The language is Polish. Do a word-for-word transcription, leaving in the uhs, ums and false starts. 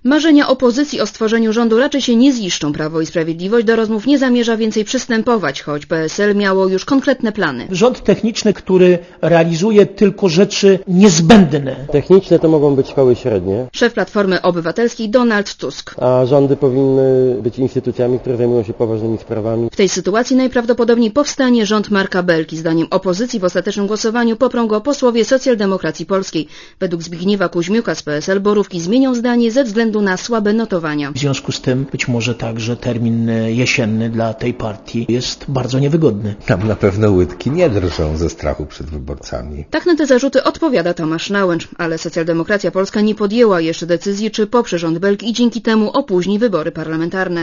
Marzenia opozycji o stworzeniu rządu raczej się nie ziszczą. Prawo i Sprawiedliwość do rozmów nie zamierza więcej przystępować, choć P S L miało już konkretne plany. Rząd techniczny, który realizuje tylko rzeczy niezbędne. Techniczne to mogą być szkoły średnie. Szef Platformy Obywatelskiej Donald Tusk. A rządy powinny być instytucjami, które zajmują się poważnymi sprawami. W tej sytuacji najprawdopodobniej powstanie rząd Marka Belki. Zdaniem opozycji w ostatecznym głosowaniu poprą go posłowie Socjaldemokracji Polskiej. Według Zbigniewa Kuźmiuka z P S L Borówki zmienią zdanie ze względu na słabe notowania. W związku z tym być może tak, że termin jesienny dla tej partii jest bardzo niewygodny. Tam na pewno łydki nie drżą ze strachu przed wyborcami. Tak na te zarzuty odpowiada Tomasz Nałęcz, ale Socjaldemokracja Polska nie podjęła jeszcze decyzji, czy poprze rząd Belki i dzięki temu opóźni wybory parlamentarne.